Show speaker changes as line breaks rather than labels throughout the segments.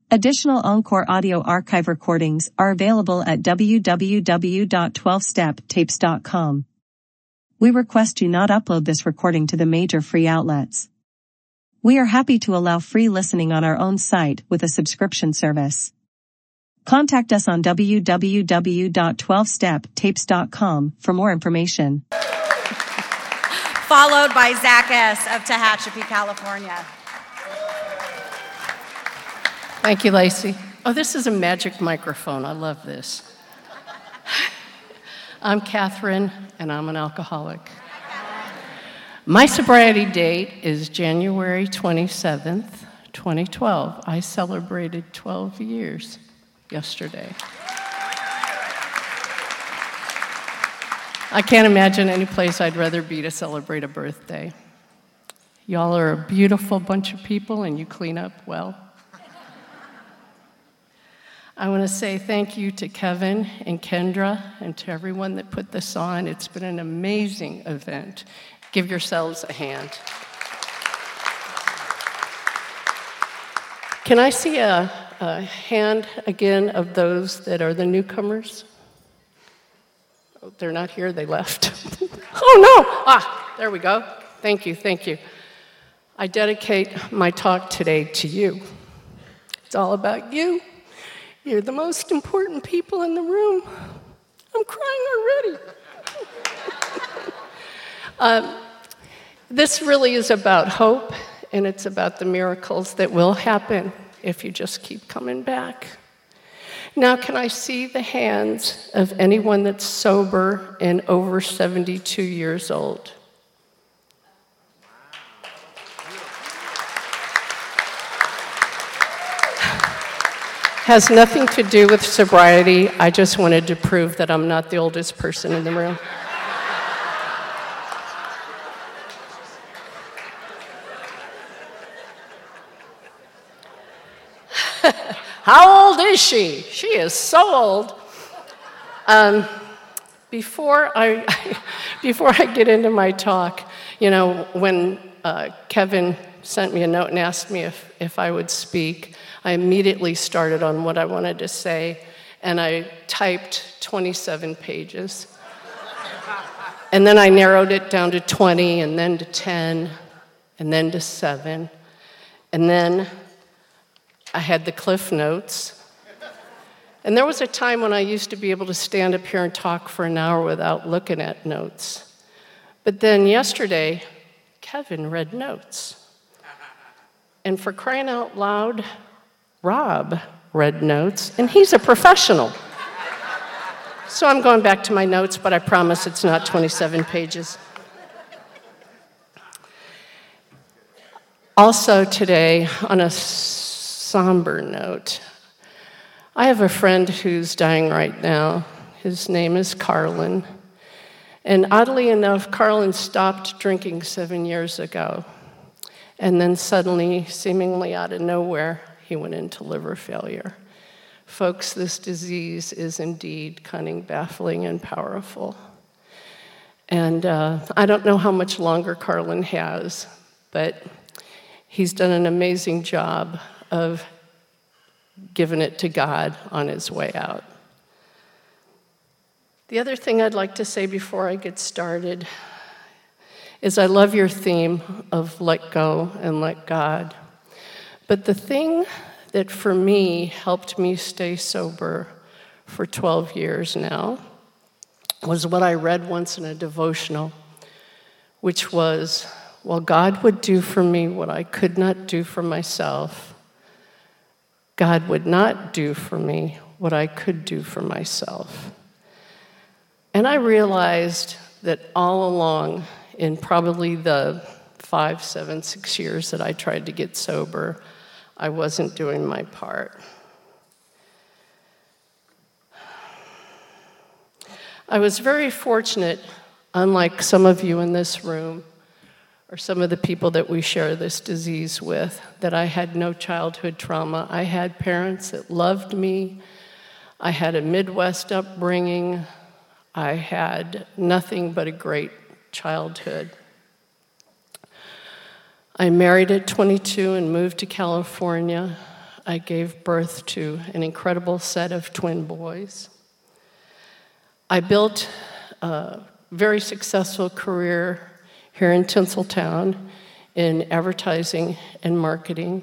Additional Encore audio archive recordings are available at www.12steptapes.com. We request you not upload this recording to the major free outlets. We are happy to allow free listening on our own site with a subscription service. Contact us on www.12steptapes.com for more information.
Followed by Zach S. of Tehachapi, California.
Thank you, Lacey. Oh, this is a magic microphone. I love this. I'm Catherine, and I'm an alcoholic. My sobriety date is January 27th, 2012. I celebrated 12 years yesterday. I can't imagine any place I'd rather be to celebrate a birthday. Y'all are a beautiful bunch of people, and you clean up well. I want to say thank you to Kevin and Kendra and to everyone that put this on. It's been an amazing event. Give yourselves a hand. Can I see a hand again of those that are the newcomers? Oh, they're not here, they left. Oh no! There we go. Thank you, thank you. I dedicate my talk today to you. It's all about you. You're the most important people in the room. I'm crying already. This really is about hope, and it's about the miracles that will happen if you just keep coming back. Now, can I see the hands of anyone that's sober and over 72 years old? Has nothing to do with sobriety. I just wanted to prove that I'm not the oldest person in the room. How old is she? She is so old. Before I get into my talk, you know, when Kevin sent me a note and asked me if I would speak, I immediately started on what I wanted to say, and I typed 27 pages. And then I narrowed it down to 20, and then to 10, and then to 7. And then I had the Cliff Notes. And there was a time when I used to be able to stand up here and talk for an hour without looking at notes. But then yesterday, Kevin read notes. And for crying out loud, Rob read notes, and he's a professional. So I'm going back to my notes, but I promise it's not 27 pages. Also today, on a somber note, I have a friend who's dying right now. His name is Carlin. And oddly enough, Carlin stopped drinking 7 years ago. And then suddenly, seemingly out of nowhere, he went into liver failure. Folks, this disease is indeed cunning, baffling, and powerful. And I don't know how much longer Carlin has, but he's done an amazing job of giving it to God on his way out. The other thing I'd like to say before I get started is I love your theme of let go and let God. But the thing that for me helped me stay sober for 12 years now was what I read once in a devotional, which was, well, God would do for me what I could not do for myself. God would not do for me what I could do for myself. And I realized that all along, in probably the 5, 7, 6 years that I tried to get sober, I wasn't doing my part. I was very fortunate, unlike some of you in this room, or some of the people that we share this disease with, that I had no childhood trauma. I had parents that loved me. I had a Midwest upbringing. I had nothing but a great childhood. I married at 22 and moved to California. I gave birth to an incredible set of twin boys. I built a very successful career here in Tinseltown in advertising and marketing.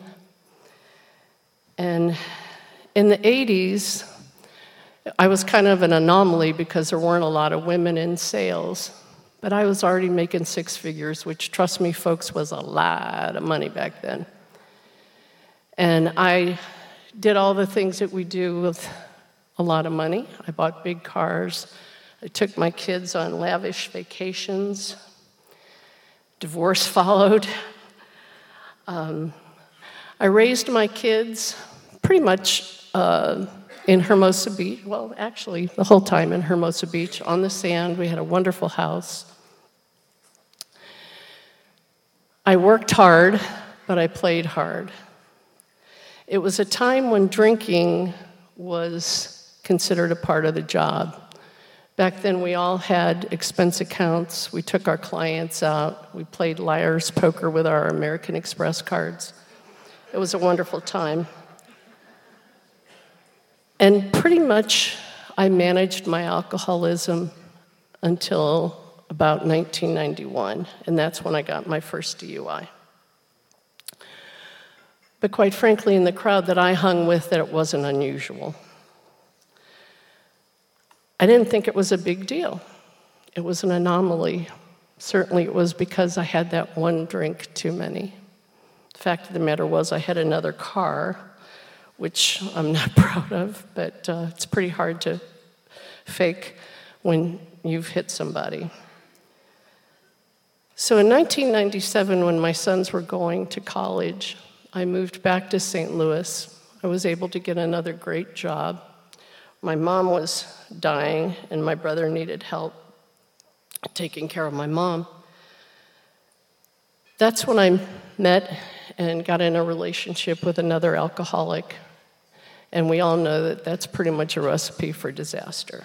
And in the 80s, I was kind of an anomaly because there weren't a lot of women in sales. But I was already making six figures, which, trust me, folks, was a lot of money back then. And I did all the things that we do with a lot of money. I bought big cars. I took my kids on lavish vacations. Divorce followed. I raised my kids pretty much in Hermosa Beach. Well, actually, the whole time in Hermosa Beach, on the sand. We had a wonderful house. I worked hard, but I played hard. It was a time when drinking was considered a part of the job. Back then, we all had expense accounts. We took our clients out. We played liar's poker with our American Express cards. It was a wonderful time. And pretty much, I managed my alcoholism until about 1991, and that's when I got my first DUI. But quite frankly, in the crowd that I hung with, that it wasn't unusual. I didn't think it was a big deal. It was an anomaly. Certainly it was because I had that one drink too many. The fact of the matter was I had another car, which I'm not proud of, but it's pretty hard to fake when you've hit somebody. So in 1997, when my sons were going to college, I moved back to St. Louis. I was able to get another great job. My mom was dying, and my brother needed help taking care of my mom. That's when I met and got in a relationship with another alcoholic, and we all know that that's pretty much a recipe for disaster.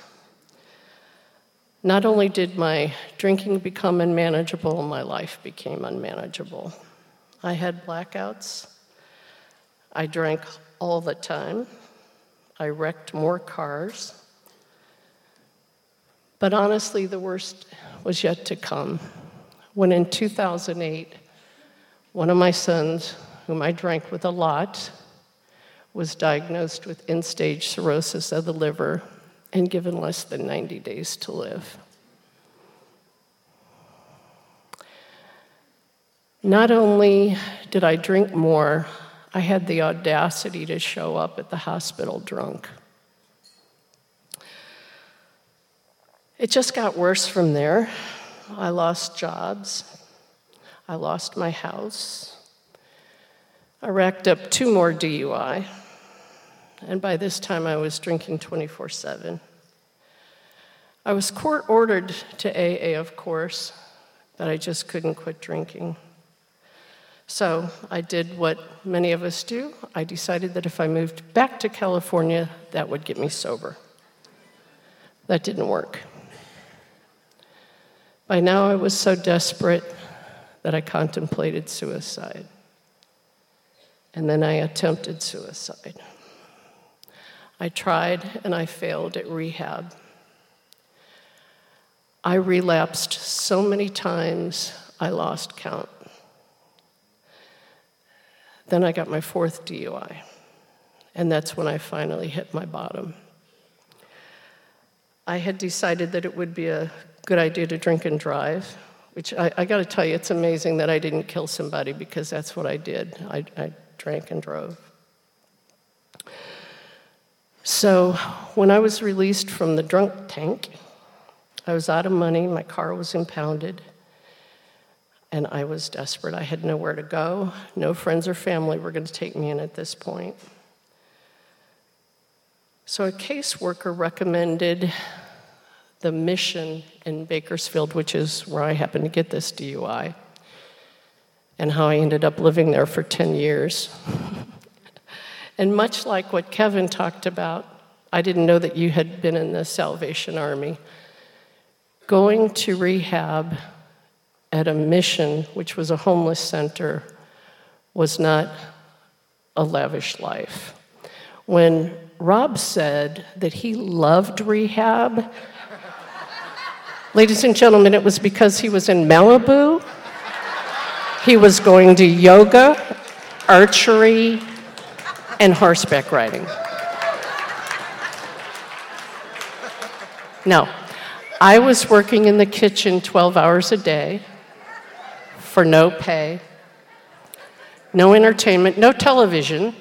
Not only did my drinking become unmanageable, my life became unmanageable. I had blackouts. I drank all the time. I wrecked more cars. But honestly, the worst was yet to come. When in 2008, one of my sons, whom I drank with a lot, was diagnosed with end-stage cirrhosis of the liver and given less than 90 days to live. Not only did I drink more, I had the audacity to show up at the hospital drunk. It just got worse from there. I lost jobs. I lost my house. I racked up 2 more DUI. And by this time, I was drinking 24/7. I was court-ordered to AA, of course, but I just couldn't quit drinking. So I did what many of us do. I decided that if I moved back to California, that would get me sober. That didn't work. By now, I was so desperate that I contemplated suicide. And then I attempted suicide. I tried and I failed at rehab. I relapsed so many times, I lost count. Then I got my 4th DUI, and that's when I finally hit my bottom. I had decided that it would be a good idea to drink and drive, which I got to tell you, it's amazing that I didn't kill somebody because that's what I did. I drank and drove. So when I was released from the drunk tank, I was out of money, my car was impounded, and I was desperate. I had nowhere to go. No friends or family were going to take me in at this point. So a caseworker recommended the Mission in Bakersfield, which is where I happened to get this DUI, and how I ended up living there for 10 years. And much like what Kevin talked about, I didn't know that you had been in the Salvation Army. Going to rehab at a Mission, which was a homeless center, was not a lavish life. When Rob said that he loved rehab, ladies and gentlemen, it was because he was in Malibu. He was going to yoga, archery, and horseback riding. No, I was working in the kitchen 12 hours a day for no pay, no entertainment, no television,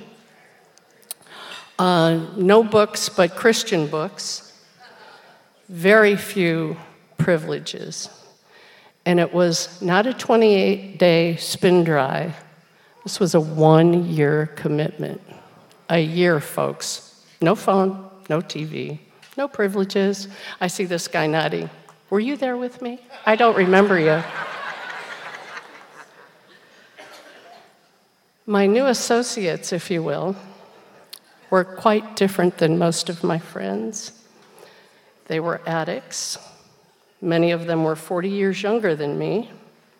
no books but Christian books, very few privileges. And it was not a 28-day spin dry. This was a 1-year commitment. A year, folks. No phone, no TV, no privileges. I see this guy nodding. Were you there with me? I don't remember you. My new associates, if you will, were quite different than most of my friends. They were addicts. Many of them were 40 years younger than me.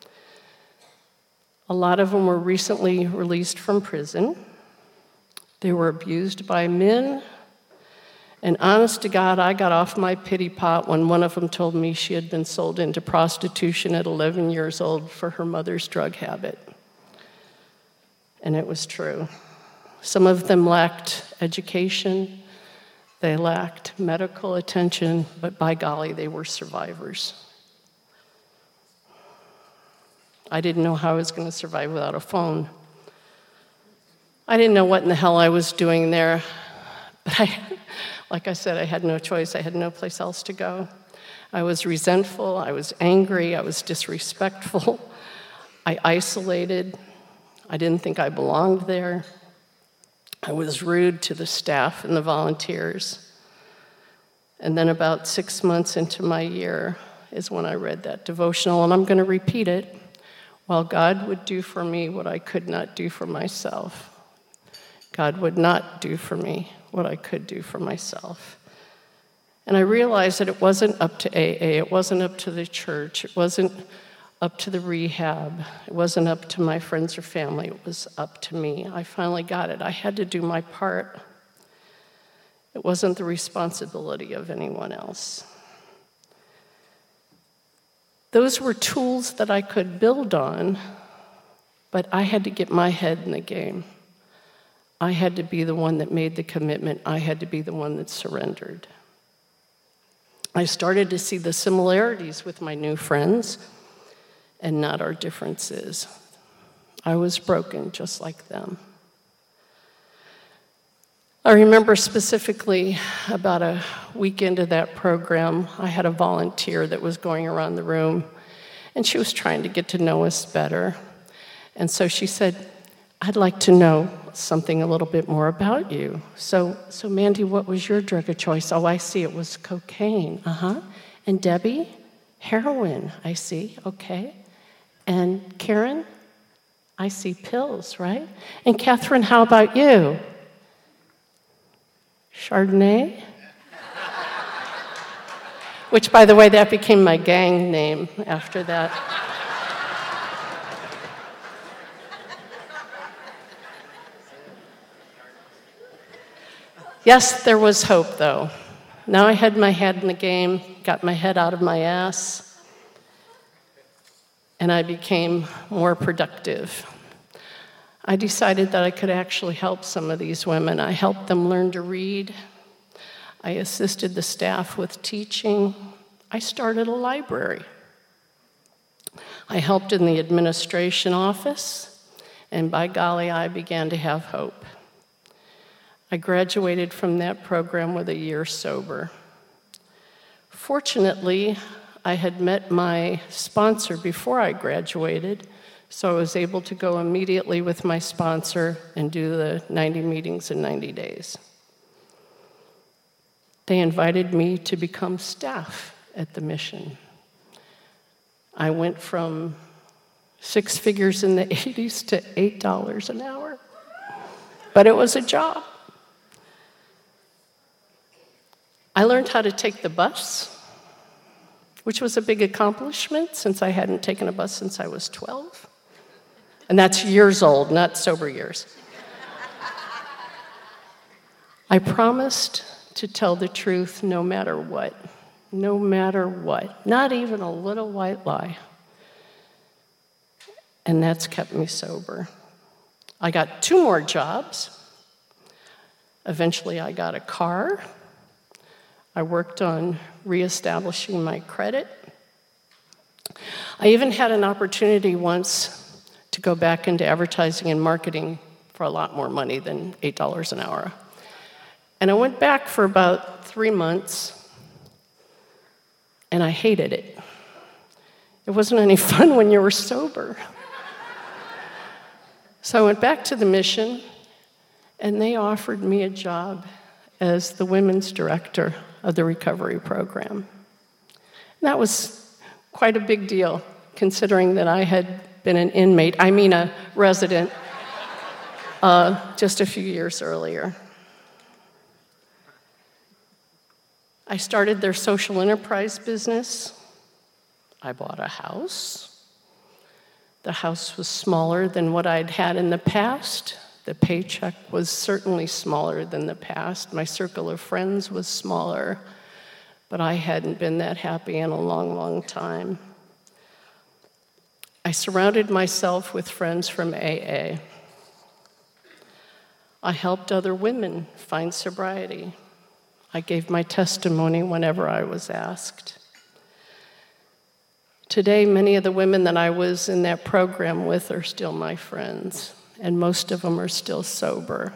A lot of them were recently released from prison. They were abused by men. And honest to God, I got off my pity pot when one of them told me she had been sold into prostitution at 11 years old for her mother's drug habit. And it was true. Some of them lacked education, they lacked medical attention, but by golly, they were survivors. I didn't know how I was going to survive without a phone. I didn't know what in the hell I was doing there, but like I said, I had no choice. I had no place else to go. I was resentful, I was angry, I was disrespectful, I isolated, I didn't think I belonged there. I was rude to the staff and the volunteers. And then about 6 months into my year is when I read that devotional, and I'm going to repeat it. While God would do for me what I could not do for myself, God would not do for me what I could do for myself. And I realized that it wasn't up to AA, it wasn't up to the church, it wasn't up to the rehab, it wasn't up to my friends or family, it was up to me. I finally got it. I had to do my part. It wasn't the responsibility of anyone else. Those were tools that I could build on, but I had to get my head in the game. I had to be the one that made the commitment. I had to be the one that surrendered. I started to see the similarities with my new friends and not our differences. I was broken just like them. I remember specifically about a week into that program, I had a volunteer that was going around the room, and she was trying to get to know us better. And so she said, I'd like to know something a little bit more about you. So Mandy, what was your drug of choice? Oh, I see, it was cocaine. And Debbie? Heroin, I see, okay. And Karen? I see pills, right? And Catherine, how about you? Chardonnay? Which, by the way, that became my gang name after that. Yes, there was hope, though. Now I had my head in the game, got my head out of my ass, and I became more productive. I decided that I could actually help some of these women. I helped them learn to read. I assisted the staff with teaching. I started a library. I helped in the administration office, and by golly, I began to have hope. I graduated from that program with a year sober. Fortunately, I had met my sponsor before I graduated, so I was able to go immediately with my sponsor and do the 90 meetings in 90 days. They invited me to become staff at the mission. I went from 6 figures in the 80s to $8 an hour, but it was a job. I learned how to take the bus, which was a big accomplishment since I hadn't taken a bus since I was 12. And that's years old, not sober years. I promised to tell the truth no matter what. No matter what. Not even a little white lie. And that's kept me sober. I got 2 more jobs. Eventually, I got a car. I worked on reestablishing my credit. I even had an opportunity once to go back into advertising and marketing for a lot more money than $8 an hour. And I went back for about 3 months, and I hated it. It wasn't any fun when you were sober. So I went back to the mission, and they offered me a job as the women's director of the recovery program. And that was quite a big deal, considering that I had been a resident, just a few years earlier. I started their social enterprise business. I bought a house. The house was smaller than what I'd had in the past. The paycheck was certainly smaller than the past. My circle of friends was smaller, but I hadn't been that happy in a long, long time. I surrounded myself with friends from AA. I helped other women find sobriety. I gave my testimony whenever I was asked. Today, many of the women that I was in that program with are still my friends, and most of them are still sober.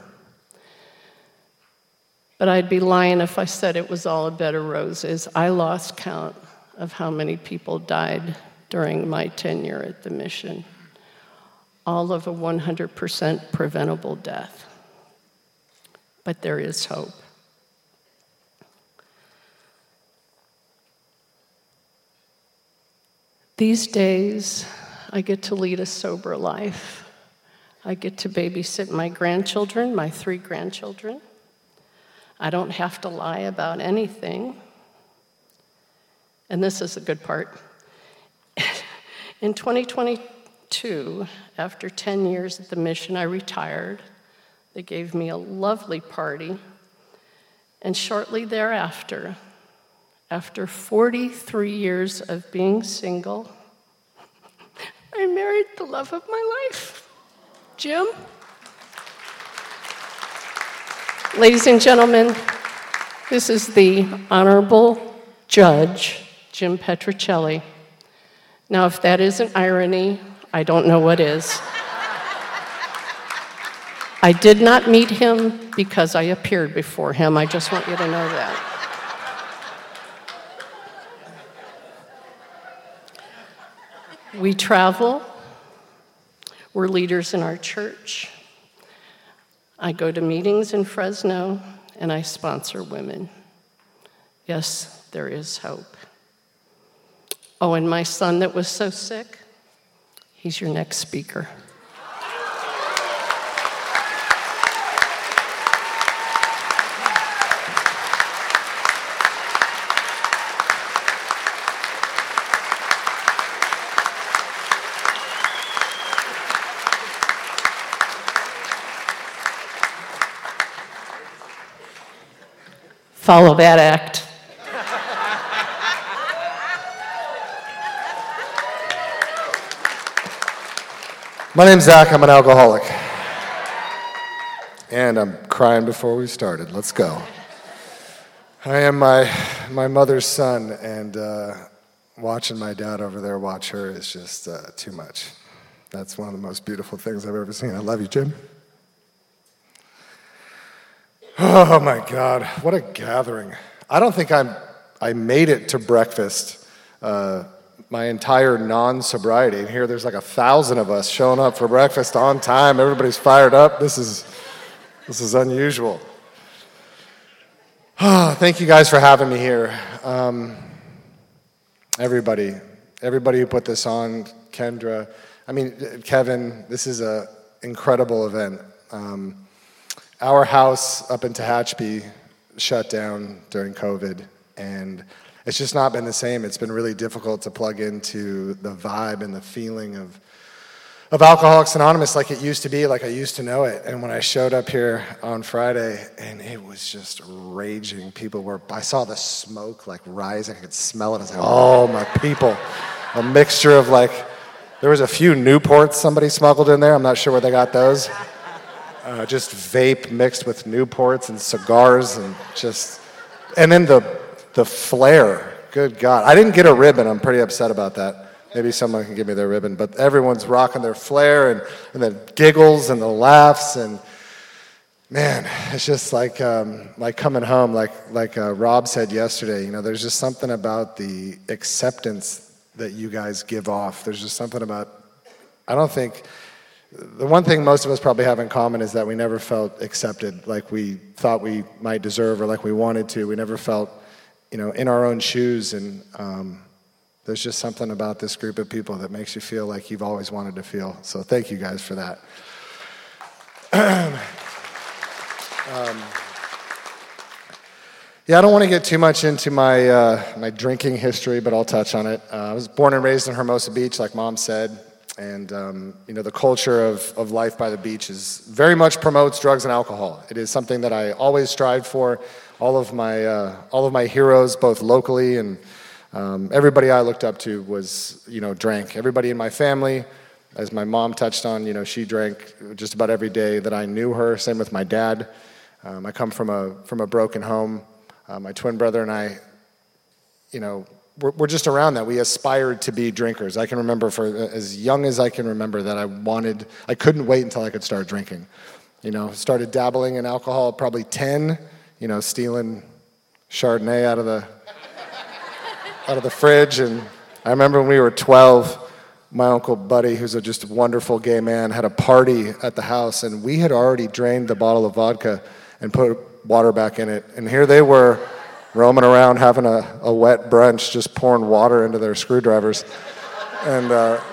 But I'd be lying if I said it was all a bed of roses. I lost count of how many people died during my tenure at the mission, all of a 100% preventable death. But there is hope. These days, I get to lead a sober life. I get to babysit my grandchildren, my 3 grandchildren. I don't have to lie about anything. And this is the good part. In 2022, after 10 years at the mission, I retired. They gave me a lovely party. And shortly thereafter, after 43 years of being single, I married the love of my life, Jim. Ladies and gentlemen, this is the Honorable Judge, Jim Petrocelli. Now, if that isn't irony, I don't know what is. I did not meet him because I appeared before him. I just want you to know that. We travel. We're leaders in our church. I go to meetings in Fresno, and I sponsor women. Yes, there is hope. Oh, and my son that was so sick, he's your next speaker. Follow that act.
My name's Zach, I'm an alcoholic. And I'm crying before we started. Let's go. I am my mother's son, and watching my dad over there watch her is just too much. That's one of the most beautiful things I've ever seen. I love you, Jim. Oh my God, what a gathering. I don't think I made it to breakfast my entire non-sobriety. And here there's like 1,000 of us showing up for breakfast on time. Everybody's fired up. This is unusual. Thank you guys for having me here. Everybody who put this on, Kendra, Kevin, this is an incredible event. Our house up in Tehachapi shut down during COVID, and it's just not been the same. It's been really difficult to plug into the vibe and the feeling of Alcoholics Anonymous like it used to be, like I used to know it. And when I showed up here on Friday, and it was just raging. I saw the smoke like rising. I could smell it. I was like, oh, my people. A mixture of like, there was a few Newports somebody smuggled in there. I'm not sure where they got those. Just vape mixed with Newports and cigars and then the flare. Good God. I didn't get a ribbon. I'm pretty upset about that. Maybe someone can give me their ribbon, but everyone's rocking their flare and the giggles and the laughs, and man, it's just like coming home, like Rob said yesterday. There's just something about the acceptance that you guys give off. There's just something about, I don't think, the one thing most of us probably have in common is that we never felt accepted like we thought we might deserve or like we wanted to. We never felt, in our own shoes, and there's just something about this group of people that makes you feel like you've always wanted to feel. So thank you guys for that. I don't want to get too much into my drinking history, but I'll touch on it. I was born and raised in Hermosa Beach, like Mom said, and the culture of life by the beach very much promotes drugs and alcohol. It is something that I always strived for. All of my heroes, both locally and everybody I looked up to was, drank. Everybody in my family, as my mom touched on, she drank just about every day that I knew her. Same with my dad. I come from a broken home. My twin brother and I, we're just around that. We aspired to be drinkers. I can remember for as young as I can remember that I couldn't wait until I could start drinking. Started dabbling in alcohol at probably 10, stealing Chardonnay out of the fridge. And I remember when we were 12, my Uncle Buddy, who's just a wonderful gay man, had a party at the house, and we had already drained the bottle of vodka and put water back in it. And here they were roaming around having a wet brunch, just pouring water into their screwdrivers. And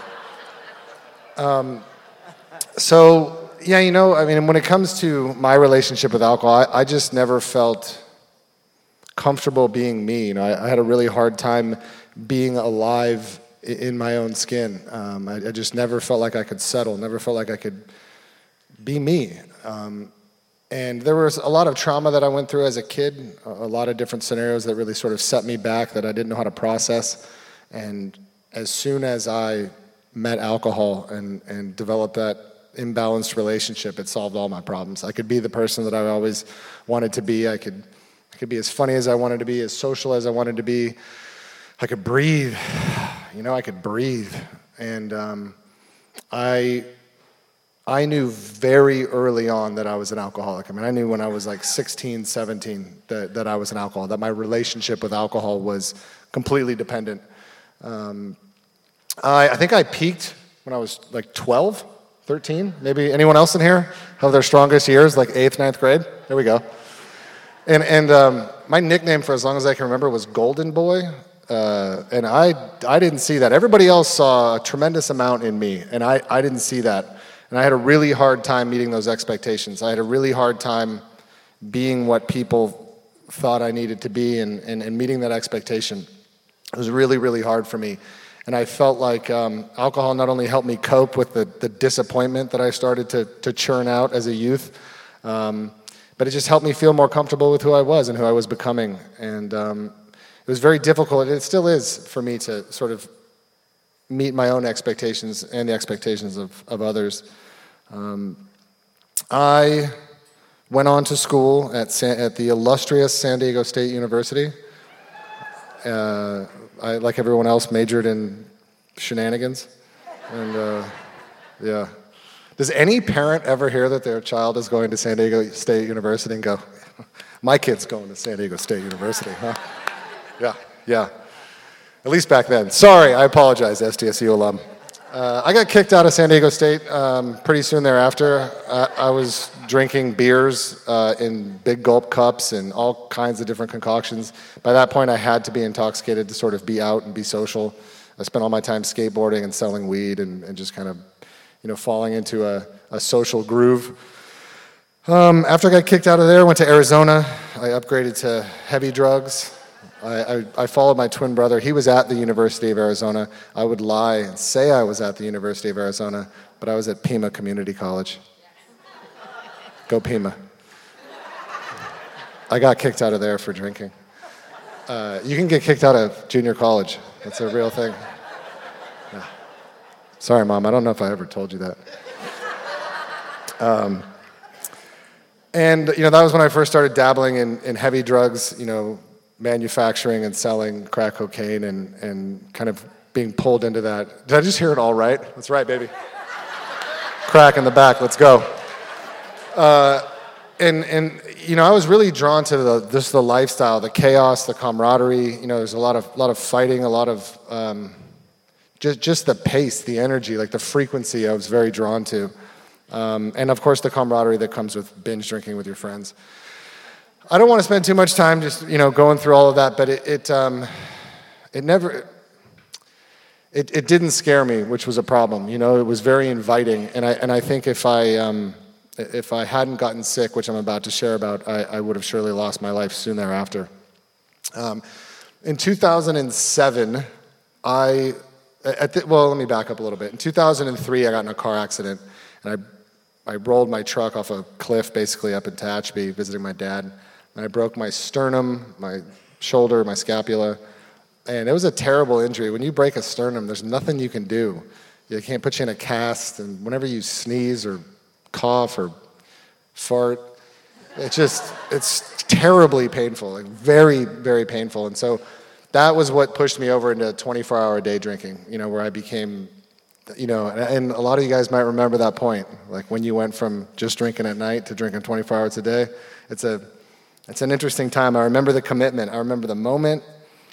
when it comes to my relationship with alcohol, I just never felt comfortable being me. I had a really hard time being alive in my own skin. I just never felt like I could settle, never felt like I could be me. And there was a lot of trauma that I went through as a kid, a lot of different scenarios that really sort of set me back that I didn't know how to process. And as soon as I met alcohol and developed that imbalanced relationship, it solved all my problems. I could be the person that I always wanted to be. I could be as funny as I wanted to be, as social as I wanted to be. I could breathe. I could breathe. And I knew very early on that I was an alcoholic. I knew when I was like 16, 17 that I was an alcoholic, that my relationship with alcohol was completely dependent. I think I peaked when I was like 12, 13. Maybe anyone else in here have their strongest years, like 8th, 9th grade? There we go. And my nickname for as long as I can remember was Golden Boy. And I didn't see that. Everybody else saw a tremendous amount in me, and I didn't see that. And I had a really hard time meeting those expectations. I had a really hard time being what people thought I needed to be and meeting that expectation. It was really, really hard for me. And I felt like alcohol not only helped me cope with the disappointment that I started to churn out as a youth, but it just helped me feel more comfortable with who I was and who I was becoming. And it was very difficult, and it still is for me to sort of meet my own expectations and the expectations of others. I went on to school at the illustrious San Diego State University. I, like everyone else, majored in shenanigans. And yeah. Does any parent ever hear that their child is going to San Diego State University and go, my kid's going to San Diego State University, huh? Yeah. At least back then. Sorry, I apologize, SDSU alum. I got kicked out of San Diego State pretty soon thereafter. I was drinking beers in big gulp cups and all kinds of different concoctions. By that point, I had to be intoxicated to sort of be out and be social. I spent all my time skateboarding and selling weed and just kind of, falling into a social groove. After I got kicked out of there, I went to Arizona. I upgraded to heavy drugs. I followed my twin brother. He was at the University of Arizona. I would lie and say I was at the University of Arizona, but I was at Pima Community College. Go Pima. I got kicked out of there for drinking. You can get kicked out of junior college. That's a real thing. Yeah. Sorry, Mom. I don't know if I ever told you that. And, that was when I first started dabbling in heavy drugs, manufacturing and selling crack cocaine and kind of being pulled into that. Did I just hear it all right? That's right, baby. Crack in the back. Let's go. I was really drawn to the lifestyle, the chaos, the camaraderie. There's a lot of fighting, a lot of just the pace, the energy, like the frequency I was very drawn to. And of course the camaraderie that comes with binge drinking with your friends. I don't want to spend too much time just, going through all of that, but it didn't scare me, which was a problem. It was very inviting. And I think if I hadn't gotten sick, which I'm about to share about, I would have surely lost my life soon thereafter. In 2007, let me back up a little bit. In 2003, I got in a car accident, and I rolled my truck off a cliff, basically up in Tehachapi, visiting my dad. And I broke my sternum, my shoulder, my scapula, and it was a terrible injury. When you break a sternum, there's nothing you can do. You can't put you in a cast, and whenever you sneeze or cough or fart, it's terribly painful, like very, very painful. And so that was what pushed me over into 24-hour day drinking, where I became, and a lot of you guys might remember that point, like when you went from just drinking at night to drinking 24 hours a day. It's an interesting time. I remember the commitment. I remember the moment.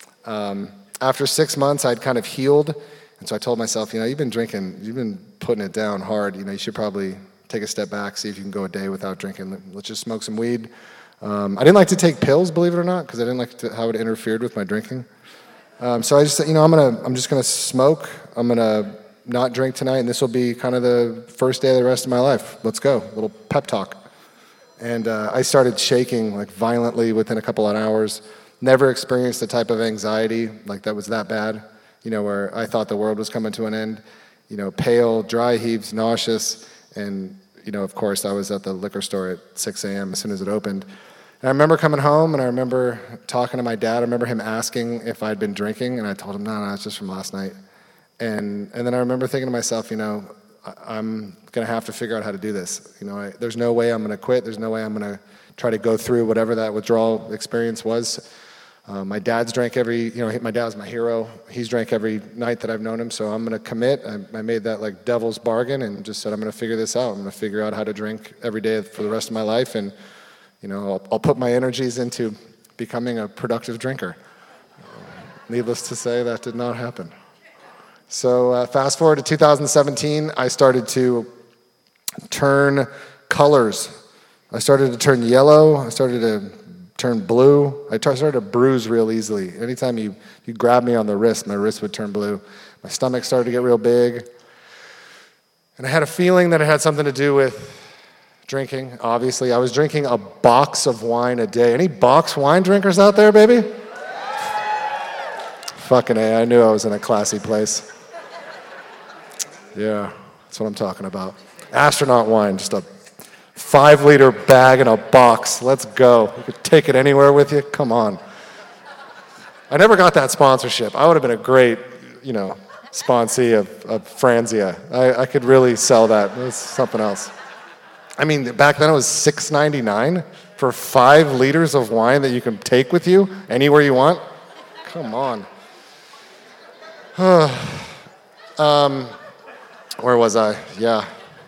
After 6 months, I'd kind of healed, and so I told myself, you've been drinking, you've been putting it down hard. You should probably take a step back, see if you can go a day without drinking. Let's just smoke some weed. I didn't like to take pills, believe it or not, because I didn't like how it interfered with my drinking. So I just said, I'm just gonna smoke. I'm gonna not drink tonight, and this will be kind of the first day of the rest of my life. Let's go. A little pep talk. And I started shaking like violently within a couple of hours. Never experienced the type of anxiety like that was that bad, where I thought the world was coming to an end. Pale, dry heaves, nauseous. And, of course, I was at the liquor store at 6 a.m. as soon as it opened. And I remember coming home, and I remember talking to my dad. I remember him asking if I'd been drinking, and I told him, no, it's just from last night. And then I remember thinking to myself, I'm going to have to figure out how to do this. There's no way I'm going to quit. There's no way I'm going to try to go through whatever that withdrawal experience was. My dad's drank my dad was my hero. He's drank every night that I've known him, so I'm going to commit. I made that like devil's bargain and just said, I'm going to figure this out. I'm going to figure out how to drink every day for the rest of my life, and, I'll put my energies into becoming a productive drinker. Needless to say, that did not happen. So fast forward to 2017, I started to turn colors. I started to turn yellow. I started to turn blue. I started to bruise real easily. Anytime you grab me on the wrist, my wrist would turn blue. My stomach started to get real big. And I had a feeling that it had something to do with drinking, obviously. I was drinking a box of wine a day. Any box wine drinkers out there, baby? Fucking A, I knew I was in a classy place. Yeah, that's what I'm talking about. Astronaut wine, just a 5-liter bag in a box. Let's go. You could take it anywhere with you. Come on. I never got that sponsorship. I would have been a great, sponsee of Franzia. I could really sell that. It was something else. I mean, back then it was $6.99 for 5 liters of wine that you can take with you anywhere you want. Come on. Where was I? Yeah.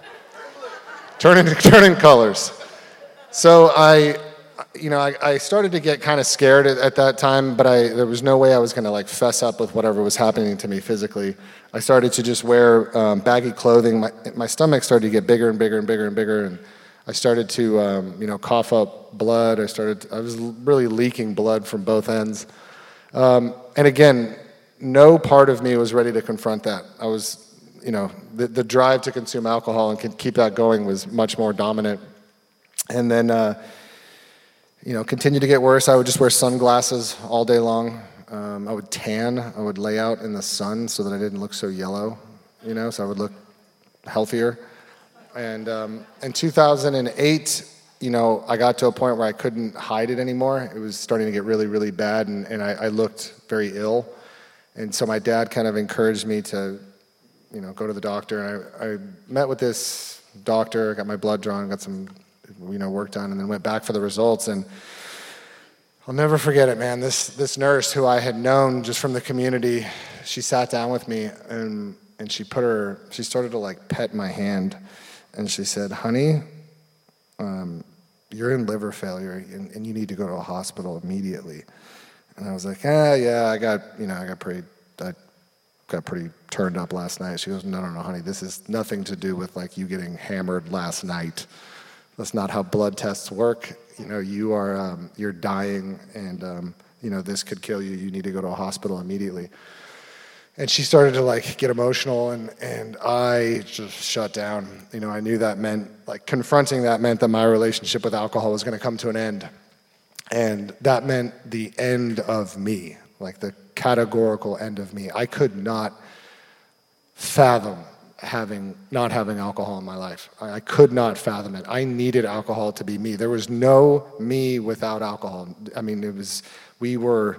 Turning colors. So I started to get kind of scared at that time, but there was no way I was going to fess up with whatever was happening to me physically. I started to just wear baggy clothing. My stomach started to get bigger and bigger and bigger and bigger, and I started to cough up blood. I was really leaking blood from both ends. And again, no part of me was ready to confront that. I was, the drive to consume alcohol and keep that going was much more dominant. And then continued to get worse. I would just wear sunglasses all day long. I would tan. I would lay out in the sun so that I didn't look so yellow, so I would look healthier. And in 2008, I got to a point where I couldn't hide it anymore. It was starting to get really, really bad, and I looked very ill. And so my dad kind of encouraged me to, go to the doctor. And I met with this doctor, got my blood drawn, got some, work done, and then went back for the results. And I'll never forget it, man. This nurse who I had known just from the community, she sat down with me and she started to pet my hand, and she said, "Honey, you're in liver failure and you need to go to a hospital immediately." And I was like, yeah, I got pretty turned up last night. She goes, no, honey, this is nothing to do with you getting hammered last night. That's not how blood tests work. You're dying, and this could kill you. You need to go to a hospital immediately. And she started to get emotional, and I just shut down. I knew that meant confronting that meant that my relationship with alcohol was going to come to an end, and that meant the end of me, the categorical end of me. I could not fathom not having alcohol in my life. I could not fathom it. I needed alcohol to be me. There was no me without alcohol. I mean, we were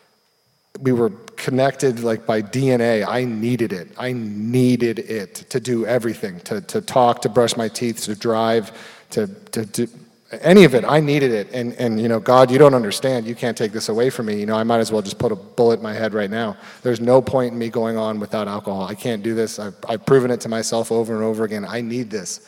connected by DNA. I needed it. I needed it to do everything, to talk, to brush my teeth, to drive, to do any of it. I needed it. And God, you don't understand. You can't take this away from me. I might as well just put a bullet in my head right now. There's no point in me going on without alcohol. I can't do this. I've proven it to myself over and over again. I need this.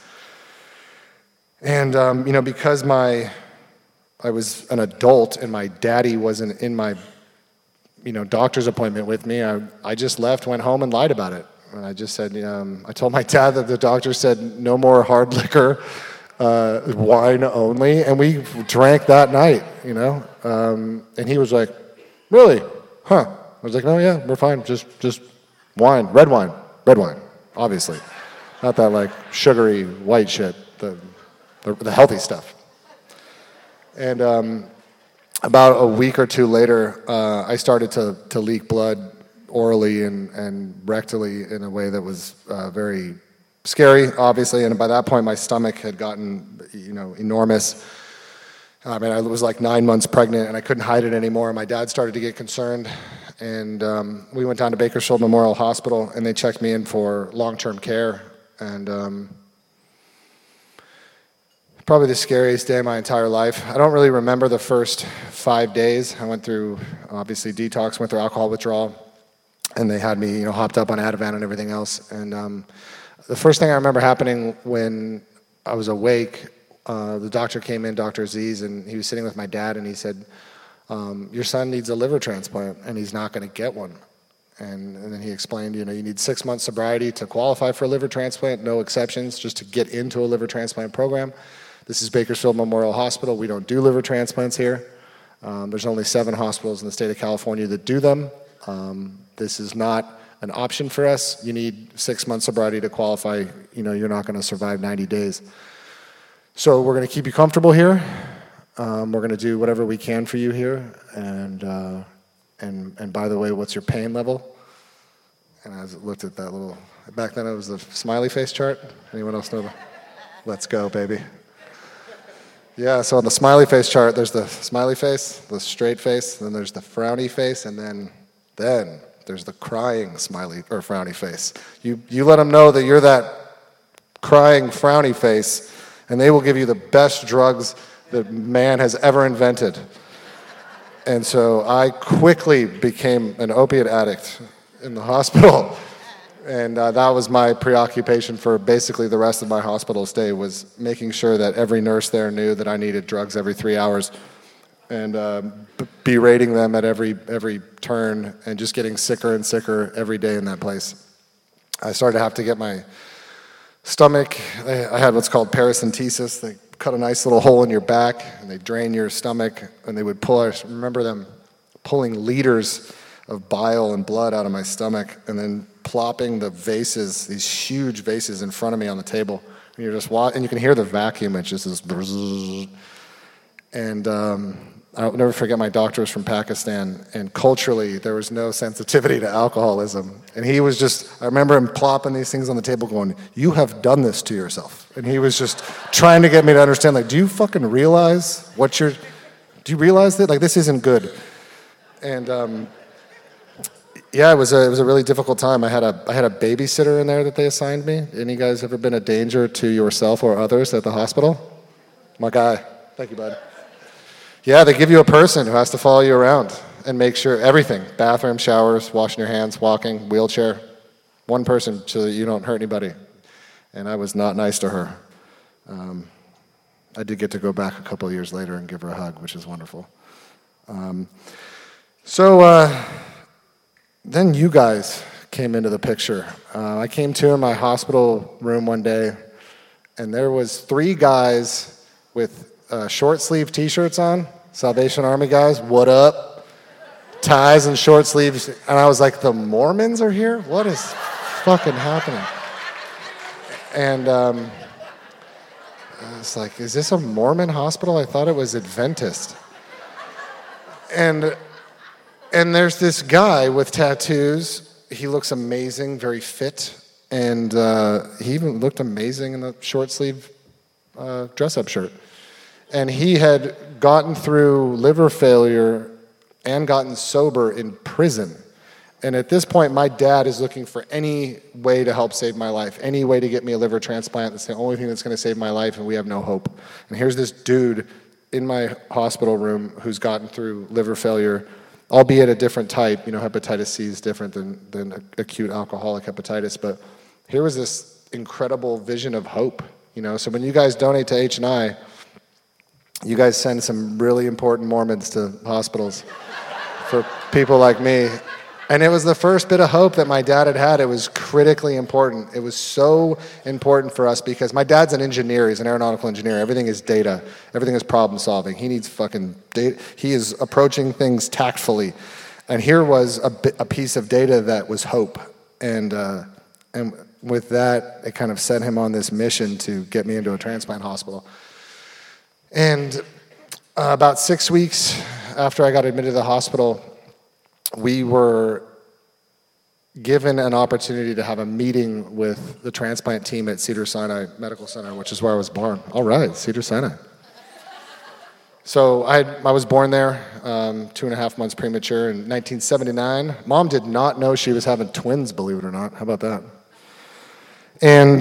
And, because I was an adult and my daddy wasn't in my doctor's appointment with me, I just left, went home, and lied about it. And I just said, I told my dad that the doctor said no more hard liquor, wine only, and we drank that night, and he was like, really? Huh? I was like, no, yeah, we're fine, just wine, red wine, obviously. Not that sugary white shit, the healthy stuff. And about a week or two later, I started to leak blood orally and rectally in a way that was very scary, obviously. And by that point, my stomach had gotten, enormous. I was 9 months pregnant, and I couldn't hide it anymore. My dad started to get concerned, and we went down to Bakersfield Memorial Hospital, and they checked me in for long-term care. And probably the scariest day of my entire life. I don't really remember the first 5 days. I went through, obviously, detox, went through alcohol withdrawal, and they had me, hopped up on Ativan and everything else. And the first thing I remember happening when I was awake, the doctor came in, Dr. Aziz, and he was sitting with my dad, and he said, your son needs a liver transplant, and he's not going to get one. And then he explained, you need 6 months sobriety to qualify for a liver transplant, no exceptions, just to get into a liver transplant program. This is Bakersfield Memorial Hospital. We don't do liver transplants here. There's only 7 hospitals in the state of California that do them. This is not an option for us. You need 6 months sobriety to qualify. You're not going to survive 90 days. So we're going to keep you comfortable here. We're going to do whatever we can for you here. And by the way, what's your pain level? And I looked at that little, back then it was the smiley face chart. Anyone else know that? Let's go, baby. Yeah, so on the smiley face chart, there's the smiley face, the straight face, then there's the frowny face, and then there's the crying smiley or frowny face. You let them know that you're that crying frowny face, and they will give you the best drugs that man has ever invented. And so I quickly became an opiate addict in the hospital. And that was my preoccupation for basically the rest of my hospital stay, was making sure that every nurse there knew that I needed drugs every 3 hours, and berating them at every turn, and just getting sicker and sicker every day in that place. I started to have to get my stomach. I had what's called paracentesis. They cut a nice little hole in your back, and they drain your stomach, and they would pull. I remember them pulling liters of bile and blood out of my stomach, and then plopping the vases, these huge vases, in front of me on the table. And you're just and you can hear the vacuum. It's just this. And I'll never forget, my doctor was from Pakistan, and culturally there was no sensitivity to alcoholism. And he was just, I remember him plopping these things on the table going, "You have done this to yourself." And he was just trying to get me to understand, like, do you fucking realize do you realize that? Like, this isn't good. And yeah, it was a really difficult time. I had a babysitter in there that they assigned me. Any guys ever been a danger to yourself or others at the hospital? My guy. Thank you, bud. Yeah, they give you a person who has to follow you around and make sure everything, bathroom, showers, washing your hands, walking, wheelchair, one person so that you don't hurt anybody. And I was not nice to her. I did get to go back a couple of years later and give her a hug, which is wonderful. Then you guys came into the picture. I came to in my hospital room one day, and there was 3 guys with short sleeve t-shirts on, Salvation Army guys, what up? Ties and short sleeves. And I was like, the Mormons are here? What is fucking happening? And I was like, is this a Mormon hospital? I thought it was Adventist. And there's this guy with tattoos. He looks amazing, very fit. And he even looked amazing in the short sleeve dress-up shirt. And he had gotten through liver failure and gotten sober in prison. And at this point, my dad is looking for any way to help save my life, any way to get me a liver transplant. That's the only thing that's going to save my life, and we have no hope. And here's this dude in my hospital room who's gotten through liver failure, albeit a different type. You know, hepatitis C is different than acute alcoholic hepatitis. But here was this incredible vision of hope. You know, so when you guys donate to H&I, you guys send some really important Mormons to hospitals for people like me. And it was the first bit of hope that my dad had. It was critically important. It was so important for us because my dad's an engineer. He's an aeronautical engineer. Everything is data. Everything is problem solving. He needs fucking data. He is approaching things tactfully. And here was a piece of data that was hope. And with that, it kind of set him on this mission to get me into a transplant hospital. And about 6 weeks after I got admitted to the hospital, we were given an opportunity to have a meeting with the transplant team at Cedars-Sinai Medical Center, which is where I was born. All right, Cedars-Sinai. So I was born there, 2.5 months premature in 1979. Mom did not know she was having twins, believe it or not. How about that? And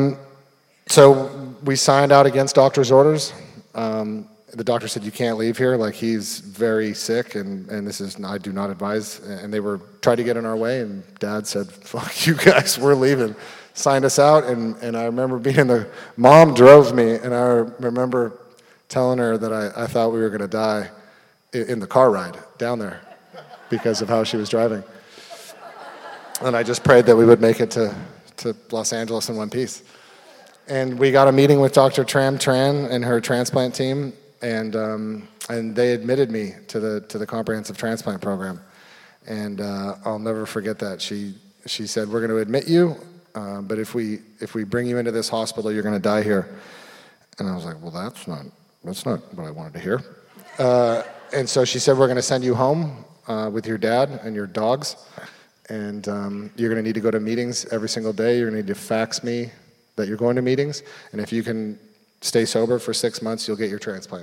so we signed out against doctor's orders. The doctor said, you can't leave here, like he's very sick, and this is, I do not advise. And they were trying to get in our way, and Dad said, fuck you guys, we're leaving. Signed us out, and I remember Mom drove me, and I remember telling her that I thought we were gonna die in the car ride down there because of how she was driving. And I just prayed that we would make it to Los Angeles in one piece. And we got a meeting with Dr. Tram Tran and her transplant team, and they admitted me to the comprehensive transplant program. And I'll never forget that. She said, we're going to admit you, but if we bring you into this hospital, you're going to die here. And I was like, well, that's not what I wanted to hear. And so she said, we're going to send you home with your dad and your dogs, and you're going to need to go to meetings every single day. You're going to need to fax me that you're going to meetings, and if you can stay sober for 6 months, you'll get your transplant.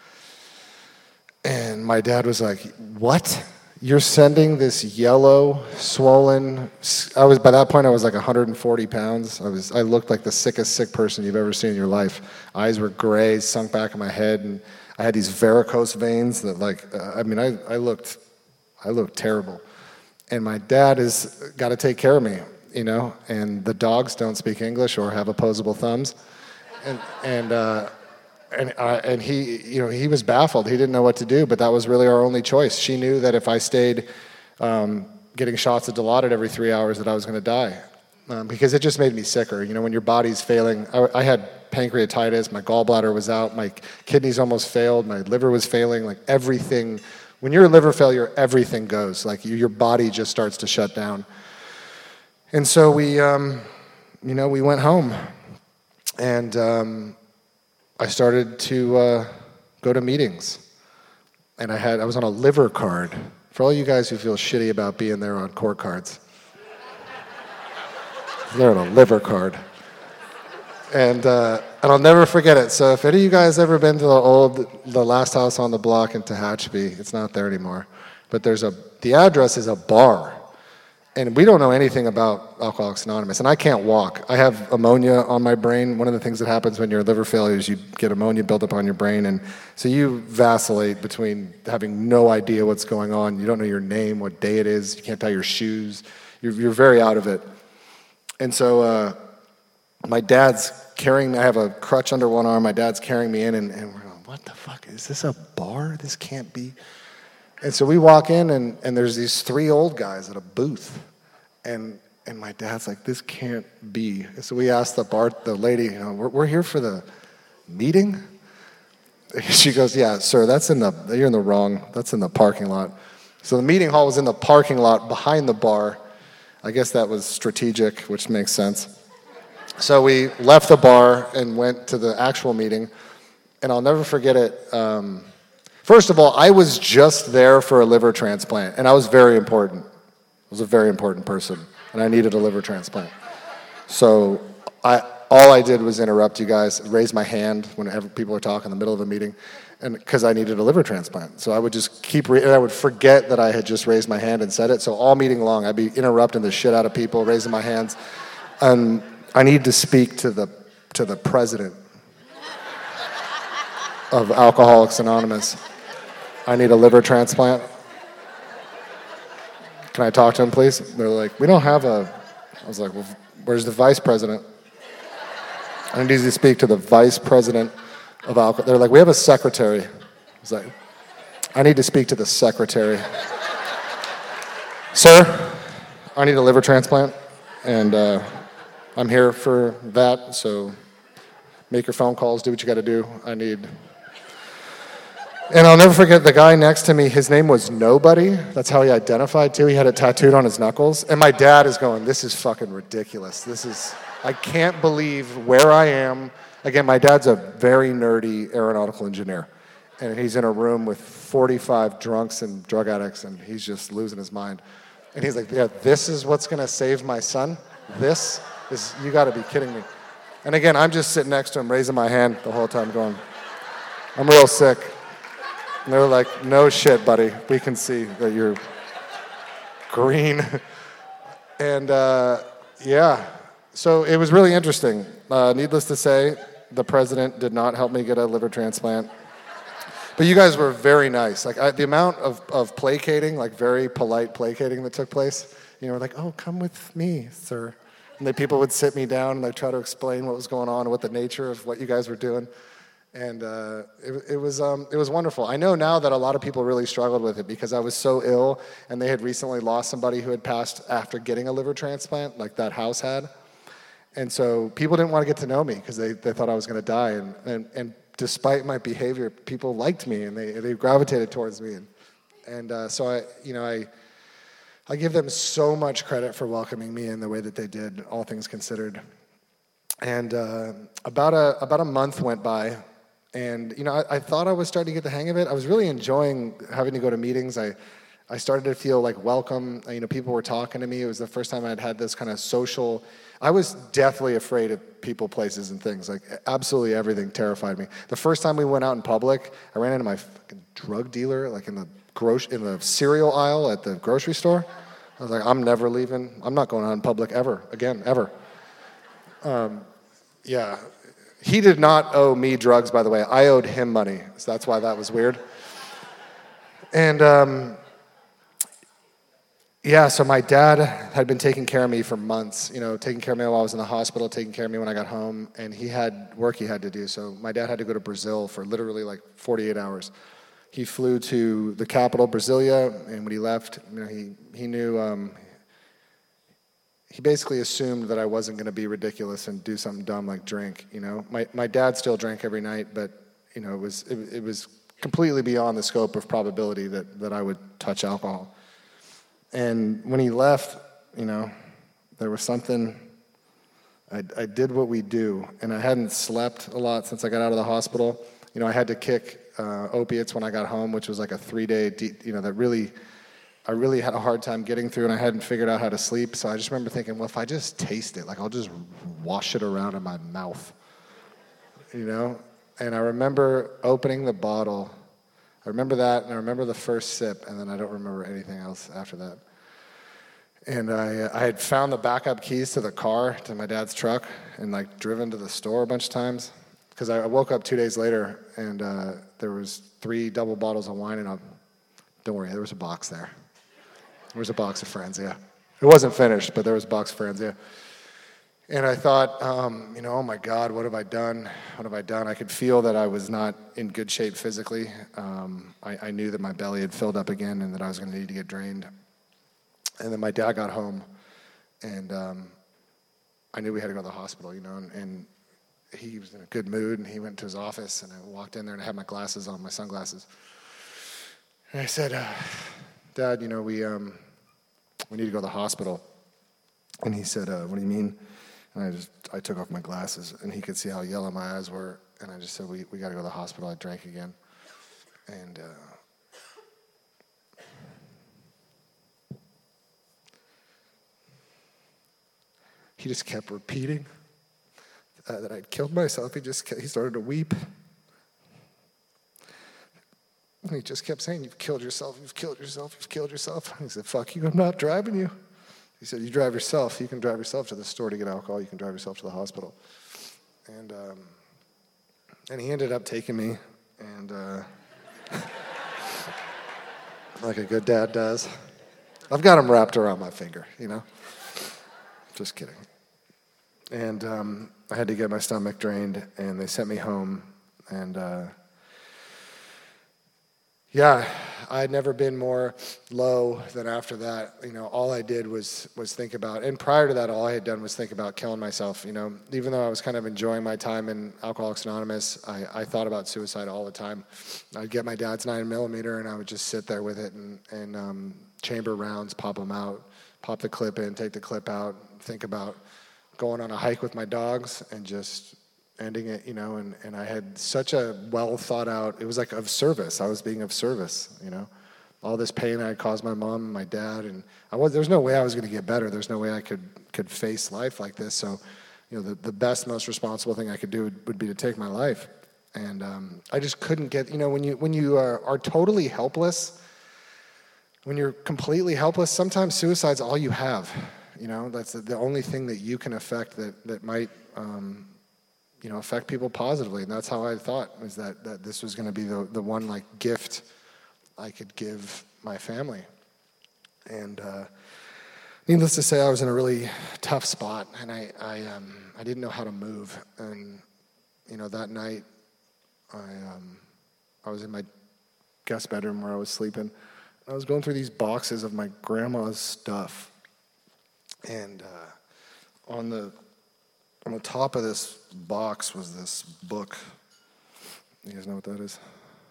And my dad was like, what? You're sending this yellow, swollen, by that point I was like 140 pounds. I looked like the sickest sick person you've ever seen in your life. Eyes were gray, sunk back in my head, and I had these varicose veins that I looked terrible. And my dad has got to take care of me, you know, and the dogs don't speak English or have opposable thumbs. And he, you know, he was baffled. He didn't know what to do, but that was really our only choice. She knew that if I stayed getting shots of Dilaudid every 3 hours that I was going to die, because it just made me sicker. You know, when your body's failing, I had pancreatitis, my gallbladder was out, my kidneys almost failed, my liver was failing, like everything. When you're a liver failure, everything goes. Like your body just starts to shut down. And so we went home. And I started to go to meetings. And I was on a liver card. For all you guys who feel shitty about being there on court cards. They're on a liver card. And I'll never forget it. So if any of you guys ever been to the last house on the block in Tehachapi, it's not there anymore. But the address is a bar. And we don't know anything about Alcoholics Anonymous. And I can't walk. I have ammonia on my brain. One of the things that happens when you're liver failure is you get ammonia built up on your brain. And so you vacillate between having no idea what's going on. You don't know your name, what day it is. You can't tie your shoes. You're very out of it. And so my dad's carrying me. I have a crutch under one arm. My dad's carrying me in. And we're going, what the fuck? Is this a bar? This can't be. And so we walk in, and there's these 3 old guys at a booth. And my dad's like, this can't be. And so we asked the lady, we're here for the meeting? She goes, yeah, sir, that's in the parking lot. So the meeting hall was in the parking lot behind the bar. I guess that was strategic, which makes sense. So we left the bar and went to the actual meeting. And I'll never forget it. First of all, I was just there for a liver transplant, and I was very important. I was a very important person, and I needed a liver transplant. So all I did was interrupt you guys, raise my hand whenever people were talking in the middle of a meeting, and because I needed a liver transplant. So I would just and I would forget that I had just raised my hand and said it. So all meeting long, I'd be interrupting the shit out of people, raising my hands. And I need to speak to the president of Alcoholics Anonymous. I need a liver transplant. Can I talk to him, please? They're like, we don't have I was like, well, where's the vice president? I need to speak to the vice president of Alcohol. They're like, we have a secretary. I was like, I need to speak to the secretary. Sir, I need a liver transplant, and I'm here for that, so make your phone calls, do what you got to do. And I'll never forget the guy next to me, his name was Nobody. That's how he identified too. He had it tattooed on his knuckles. And my dad is going, this is fucking ridiculous. I can't believe where I am. Again, my dad's a very nerdy aeronautical engineer. And he's in a room with 45 drunks and drug addicts, and he's just losing his mind. And he's like, yeah, this is what's going to save my son? You got to be kidding me. And again, I'm just sitting next to him, raising my hand the whole time going, I'm real sick. And they were like, no shit, buddy. We can see that you're green. And yeah, so it was really interesting. Needless to say, the president did not help me get a liver transplant. But you guys were very nice. Like the amount of placating, like very polite placating that took place, like, oh, come with me, sir. And then people would sit me down and they'd try to explain what was going on and what the nature of what you guys were doing. And it was wonderful. I know now that a lot of people really struggled with it because I was so ill, and they had recently lost somebody who had passed after getting a liver transplant, like that house had. And so people didn't want to get to know me because they thought I was going to die. And despite my behavior, people liked me and they gravitated towards me. And so I give them so much credit for welcoming me in the way that they did, all things considered. And about a month went by. And, I thought I was starting to get the hang of it. I was really enjoying having to go to meetings. I started to feel like welcome. People were talking to me. It was the first time I'd had this kind of social. I was deathly afraid of people, places, and things. Like, absolutely everything terrified me. The first time we went out in public, I ran into my fucking drug dealer, like in the cereal aisle at the grocery store. I was like, I'm never leaving. I'm not going out in public ever. Yeah. He did not owe me drugs, by the way. I owed him money, so that's why that was weird. And yeah, so my dad had been taking care of me for months, taking care of me while I was in the hospital, taking care of me when I got home, and he had work he had to do. So my dad had to go to Brazil for literally like 48 hours. He flew to the capital, Brasilia, and when he left, he knew. He basically assumed that I wasn't going to be ridiculous and do something dumb like drink. My dad still drank every night, but it was completely beyond the scope of probability that I would touch alcohol. And when he left, there was something. I did what we do, and I hadn't slept a lot since I got out of the hospital. I had to kick opiates when I got home, which was like a 3-day, I really had a hard time getting through, and I hadn't figured out how to sleep. So I just remember thinking, well, if I just taste it, like I'll just wash it around in my mouth, And I remember opening the bottle. I remember that, and I remember the first sip, and then I don't remember anything else after that. And I had found the backup keys to the car, to my dad's truck, and like driven to the store a bunch of times. Because I woke up 2 days later, and there was 3 double bottles of wine, and don't worry, there was a box there. There was a box of Franzia. It wasn't finished, but there was a box of Franzia. And I thought, oh my God, what have I done? What have I done? I could feel that I was not in good shape physically. I knew that my belly had filled up again and that I was going to need to get drained. And then my dad got home, and I knew we had to go to the hospital, and he was in a good mood, and he went to his office, and I walked in there, and I had my glasses on, my sunglasses. And I said, Dad, we need to go to the hospital. And he said, what do you mean? And I took off my glasses, and he could see how yellow my eyes were, and I just said, we got to go to the hospital. I drank again. And he just kept repeating that I'd killed myself. He started to weep. And he just kept saying, you've killed yourself, you've killed yourself, you've killed yourself. And he said, fuck you, I'm not driving you. He said, you drive yourself. You can drive yourself to the store to get alcohol. You can drive yourself to the hospital. And he ended up taking me, and like a good dad does. I've got him wrapped around my finger, Just kidding. And I had to get my stomach drained, and they sent me home. And I'd never been more low than after that. All I did was think about, and prior to that, all I had done was think about killing myself. Even though I was kind of enjoying my time in Alcoholics Anonymous, I thought about suicide all the time. I'd get my dad's 9mm, and I would just sit there with it and chamber rounds, pop them out, pop the clip in, take the clip out, think about going on a hike with my dogs and just ending it, and I had such a well thought out, it was like of service. I was being of service, all this pain I had caused my mom and my dad, and there's no way I was going to get better. There's no way I could face life like this. So, the best, most responsible thing I could do would be to take my life. And I just couldn't get, when you are totally helpless, when you're completely helpless, sometimes suicide's all you have. That's the only thing that you can affect that might, affect people positively. And that's how I thought, was that this was going to be the one like gift I could give my family. And needless to say, I was in a really tough spot, and I didn't know how to move. And that night, I was in my guest bedroom where I was sleeping. I was going through these boxes of my grandma's stuff, and on the top of this box was this book. You guys know what that is?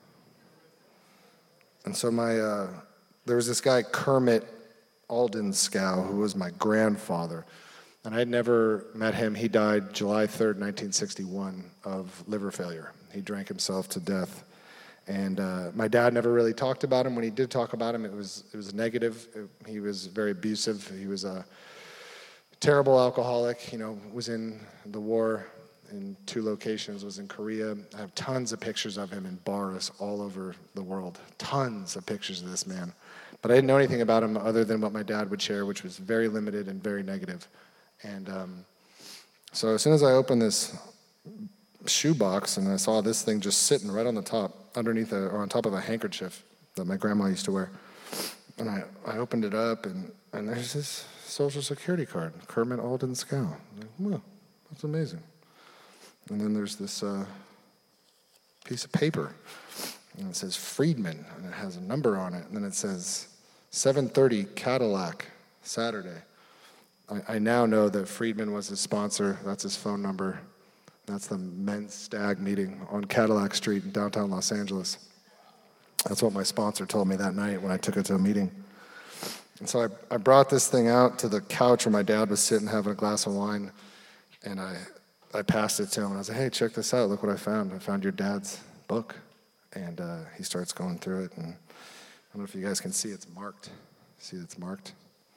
And so there was this guy, Kermit Oldenskow, who was my grandfather. And I had never met him. He died July 3rd, 1961, of liver failure. He drank himself to death. And my dad never really talked about him. When he did talk about him, it was negative. He was very abusive. He was a terrible alcoholic. Was in the war in 2 locations, was in Korea. I have tons of pictures of him in bars all over the world. Tons of pictures of this man. But I didn't know anything about him other than what my dad would share, which was very limited and very negative. And so as soon as I opened this shoebox and I saw this thing just sitting right on the top, or on top of a handkerchief that my grandma used to wear, and I opened it up, and there's this Social Security card, Kermit Oldenskow. Like, well, that's amazing. And then there's this piece of paper, and it says Friedman, and it has a number on it, and then it says 7:30 Cadillac, Saturday. I now know that Friedman was his sponsor. That's his phone number. That's the men's stag meeting on Cadillac Street in downtown Los Angeles. That's what my sponsor told me that night when I took it to a meeting. And so I brought this thing out to the couch where my dad was sitting having a glass of wine, and I passed it to him, and I was like, hey, check this out. Look what I found. I found your dad's book. And he starts going through it, and I don't know if you guys can see it's marked. See it's marked?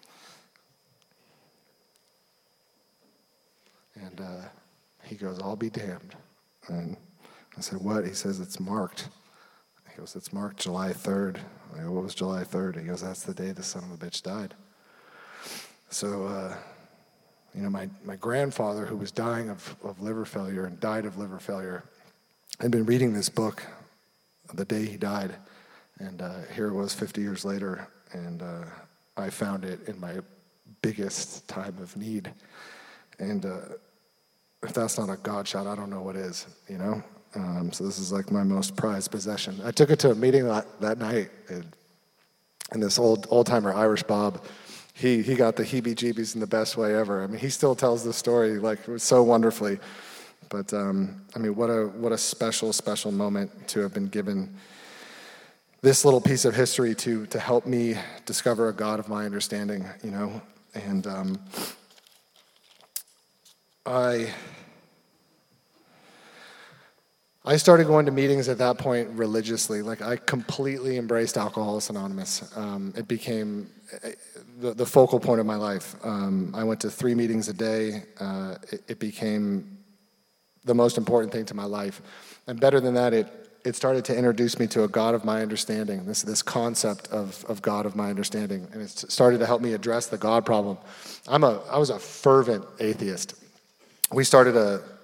And he goes, "I'll be damned." And I said, "What?" He says, "It's marked." He goes, "It's marked July 3rd. I go, "What was July 3rd? He goes, "That's the day the son of a bitch died." So, my grandfather, who was dying of liver failure and died of liver failure, had been reading this book the day he died. And here it was 50 years later, and I found it in my biggest time of need. And if that's not a God shot, I don't know what is, So this is like my most prized possession. I took it to a meeting that night, and this old-timer Irish Bob, he got the heebie-jeebies in the best way ever. I mean, he still tells the story like so wonderfully. But what a special, special moment to have been given this little piece of history to help me discover a God of my understanding, And I started going to meetings at that point religiously. Like, I completely embraced Alcoholics Anonymous. It became the focal point of my life. I went to 3 meetings a day. It became the most important thing to my life. And better than that, it started to introduce me to a God of my understanding, this concept of God of my understanding. And it started to help me address the God problem. I was a fervent atheist. We started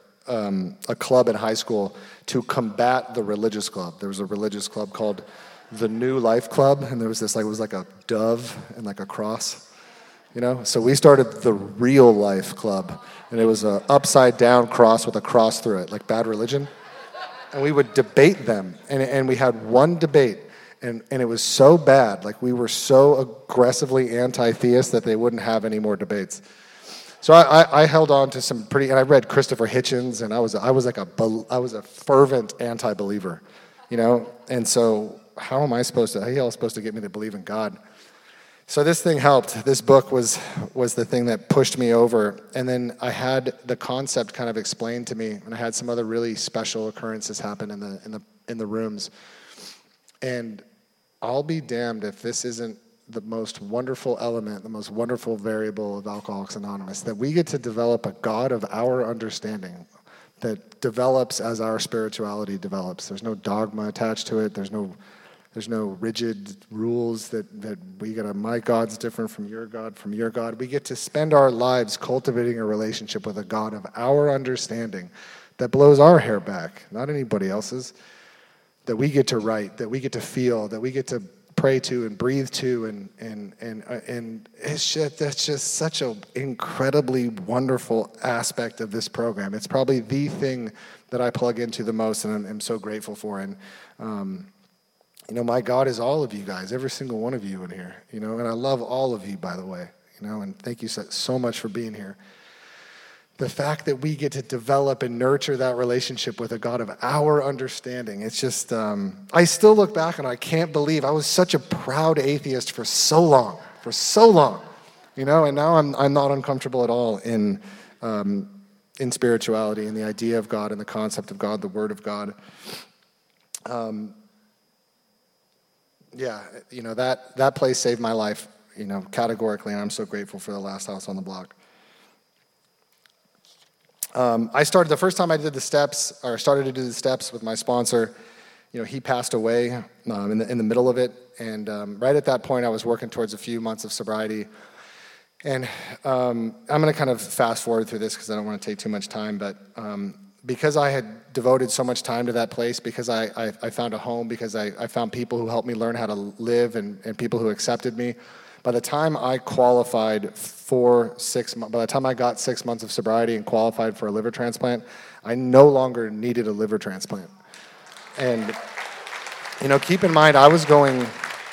a club in high school to combat the religious club. There was a religious club called the New Life Club, and there was this, it was like a dove and like a cross, So we started the Real Life Club, and it was a upside down cross with a cross through it, like Bad Religion. And we would debate them, and we had one debate, and it was so bad, like we were so aggressively anti-theist that they wouldn't have any more debates. So I held on to some and I read Christopher Hitchens, and I was a fervent anti-believer, And so how are y'all supposed to get me to believe in God? So this thing helped. This book was the thing that pushed me over, and then I had the concept kind of explained to me, and I had some other really special occurrences happen in the rooms, and I'll be damned if this isn't the most wonderful element, the most wonderful variable of Alcoholics Anonymous, that we get to develop a God of our understanding that develops as our spirituality develops. There's no dogma attached to it. There's no rigid rules that my God's different from your God. We get to spend our lives cultivating a relationship with a God of our understanding that blows our hair back, not anybody else's, that we get to write, that we get to feel, that we get to pray to and breathe to, and that's just such an incredibly wonderful aspect of this program. It's probably the thing that I plug into the most, and I'm so grateful for. And my God is all of you guys, every single one of you in here, and I love all of you, by the way, and thank you so much for being here. The fact that we get to develop and nurture that relationship with a God of our understanding, it's just, I still look back and I can't believe I was such a proud atheist for so long, and now I'm not uncomfortable at all in spirituality and the idea of God and the concept of God, the Word of God. That place saved my life, categorically, and I'm so grateful for the Last House on the Block. The first time I did started to do the steps with my sponsor, he passed away in the middle of it, and right at that point I was working towards a few months of sobriety. And I'm going to kind of fast forward through this because I don't want to take too much time, but because I had devoted so much time to that place, because I found a home, because I found people who helped me learn how to live and people who accepted me, by the time I qualified by the time I got 6 months of sobriety and qualified for a liver transplant, I no longer needed a liver transplant. And, keep in mind, I was going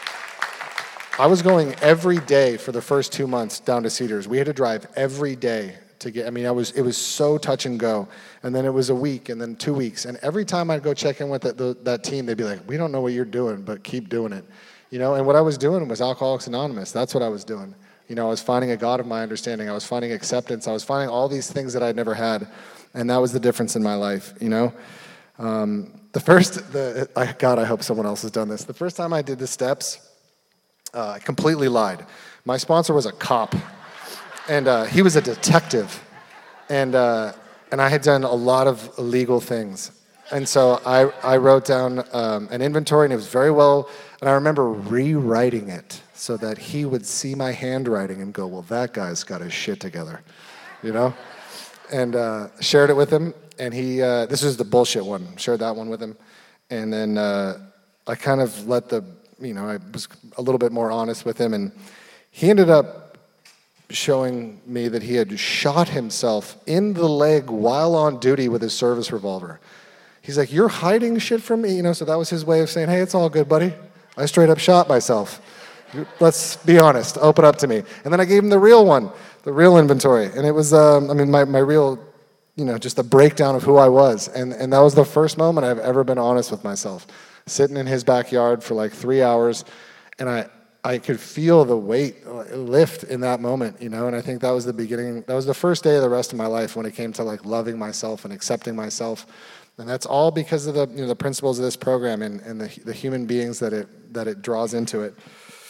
every day for the first 2 months down to Cedars. We had to drive every day to get, it was so touch and go. And then it was a week, and then 2 weeks. And every time I'd go check in with that team, they'd be like, "We don't know what you're doing, but keep doing it." And what I was doing was Alcoholics Anonymous. That's what I was doing. I was finding a God of my understanding. I was finding acceptance. I was finding all these things that I'd never had. And that was the difference in my life, God, I hope someone else has done this. The first time I did the steps, I completely lied. My sponsor was a cop, and he was a detective, and I had done a lot of illegal things. And so I wrote down an inventory, and it was very well, and I remember rewriting it so that he would see my handwriting and go, well, that guy's got his shit together, you know? And shared it with him, and this was the bullshit one, shared that one with him. And then I kind of I was a little bit more honest with him, and he ended up showing me that he had shot himself in the leg while on duty with his service revolver. He's like, you're hiding shit from me? So that was his way of saying, hey, it's all good, buddy. I straight up shot myself. Let's be honest, open up to me. And then I gave him the real one, the real inventory. And it was, my real, just a breakdown of who I was. And that was the first moment I've ever been honest with myself. Sitting in his backyard for like 3 hours, and I could feel the weight lift in that moment, and I think that was the beginning. That was the first day of the rest of my life when it came to like loving myself and accepting myself. And that's all because of the principles of this program and the human beings that it draws into it.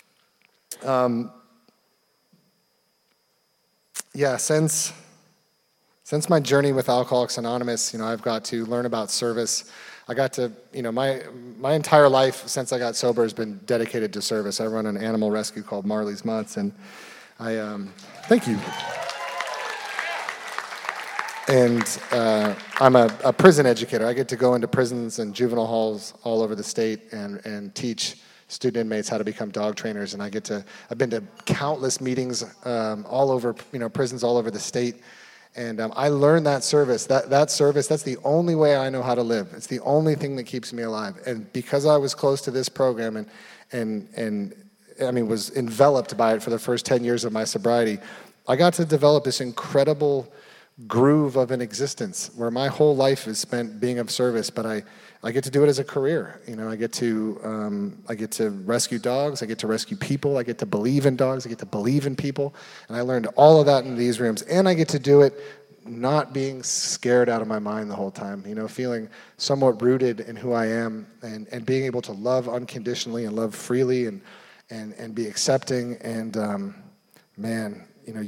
Since my journey with Alcoholics Anonymous, I've got to learn about service. I got to, my entire life since I got sober has been dedicated to service. I run an animal rescue called Marley's Mutts, and thank you. And I'm a prison educator. I get to go into prisons and juvenile halls all over the state and teach student inmates how to become dog trainers. And I've been to countless meetings all over, prisons all over the state. And I learned that service. That service, that's the only way I know how to live. It's the only thing that keeps me alive. And because I was close to this program and was enveloped by it for the first 10 years of my sobriety, I got to develop this incredible groove of an existence where my whole life is spent being of service, but I get to do it as a career. I get to rescue dogs, I get to rescue people, I get to believe in dogs, I get to believe in people, and I learned all of that in these rooms, and I get to do it not being scared out of my mind the whole time, feeling somewhat rooted in who I am, and being able to love unconditionally and love freely and be accepting, and man,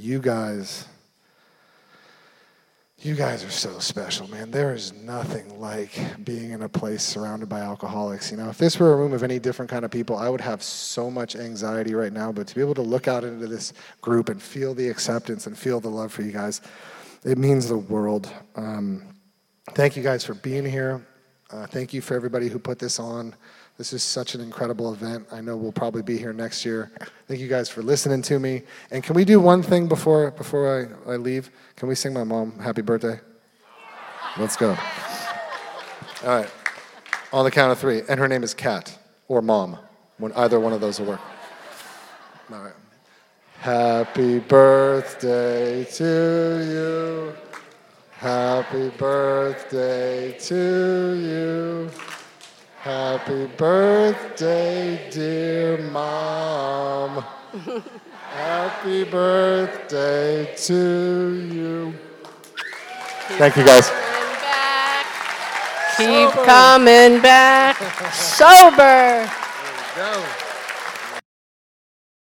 you guys are so special, man. There is nothing like being in a place surrounded by alcoholics. If this were a room of any different kind of people, I would have so much anxiety right now. But to be able to look out into this group and feel the acceptance and feel the love for you guys, it means the world. Thank you guys for being here. Thank you for everybody who put this on. This is such an incredible event. I know we'll probably be here next year. Thank you guys for listening to me. And can we do one thing before I leave? Can we sing my mom happy birthday? Let's go. All right. On the count of 3. And her name is Kat or Mom. Either one of those will work. All right. Happy birthday to you. Happy birthday to you. Happy birthday, dear Mom. Happy birthday to you. Thank you, guys.
Keep coming back. Sober.
There we go.